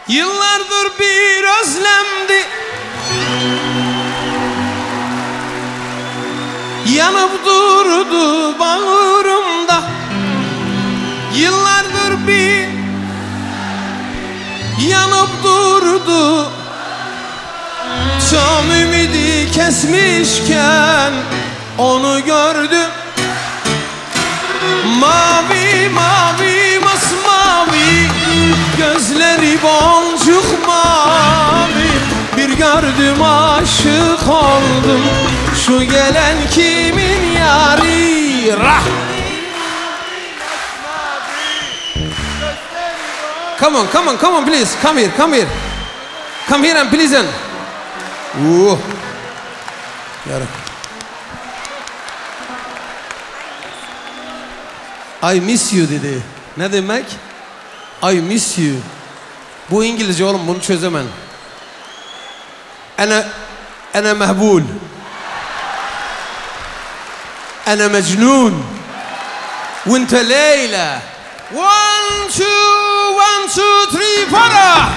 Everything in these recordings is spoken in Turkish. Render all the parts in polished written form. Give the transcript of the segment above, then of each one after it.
Yıllardır bir özlemdi, yanıp durdu bağrımda. Yıllardır bir yanıp durdu, tam ümidi kesmişken onu gördüm. Mavi mavi masmavi, gözleri boncuk mavi. Bir gördüm aşık oldum, şu gelen kimin yari? Rah! Come on, come on, come on, please. Come here, come here. Come here and listen. I miss you dedi. Ne demek? I miss you. Bu İngilizce oğlum, bunu çözemem. Ana mehbul. Ana mecnun. وانت ليلى. 1 2 1 2 3 para.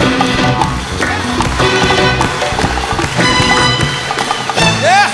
Yeah.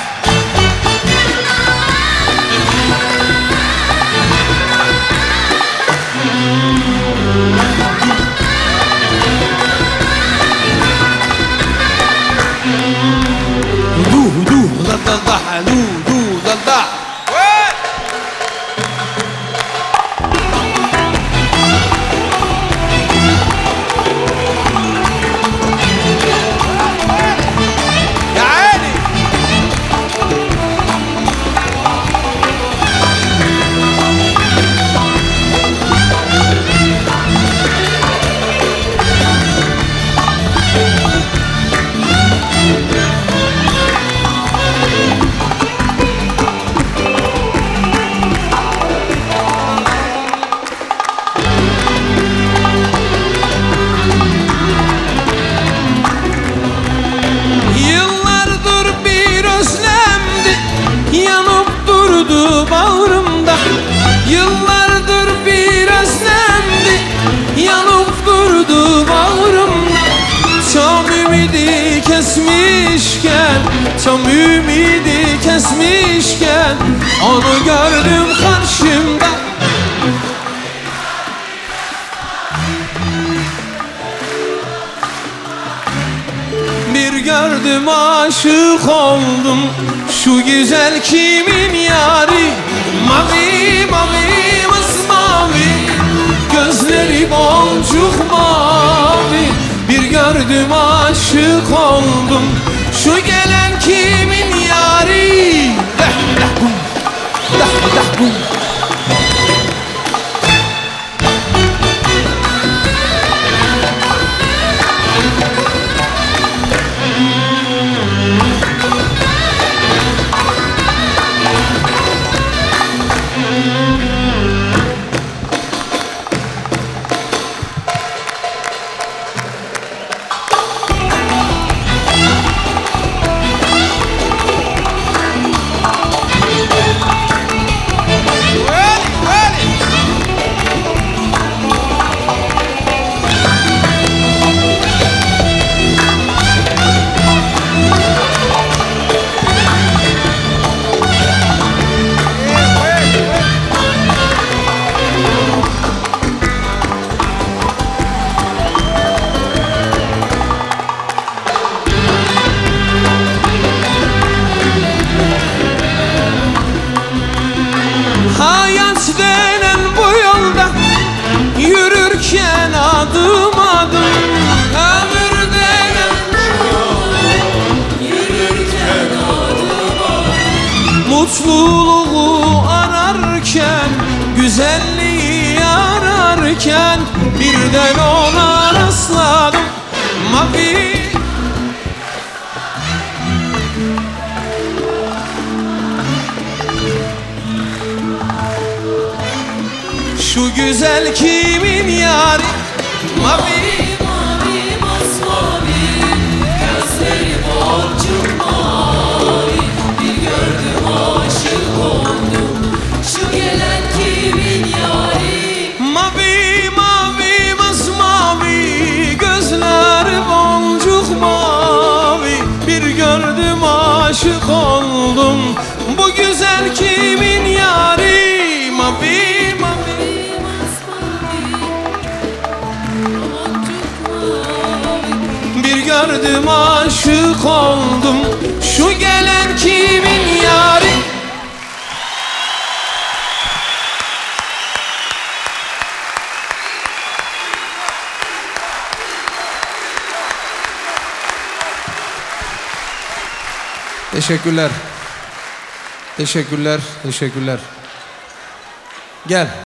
Bağrımda yıllardır bir özlemdi, yanıp durdu bağrımda. Tam ümidi kesmişken, tam ümidi kesmişken onu gördüm karşımda. Bir gördüm aşık oldum, şu güzel kimin yari? Mavi mavi masmavi, gözleri boncuk mavi. Bir gördüm aşık oldum, şu gelen kimin yari? Dah dah bum, dah dah bum. Hayat denen bu yolda yürürken adım adım, ömür denen bu yolda yürürken adım adım. Mutluluğu ararken, güzelliği ararken birden ona rastladım. Mavi şu güzel kimin yari? Mavi mavi masmavi, gözleri boncuk mavi. Bir gördüm aşık oldum, şu gelen kimin yari? Mavi mavi masmavi, gözler gördüm aşık oldum. Şu gelen kimin yari? Teşekkürler. Teşekkürler. Teşekkürler. Gel.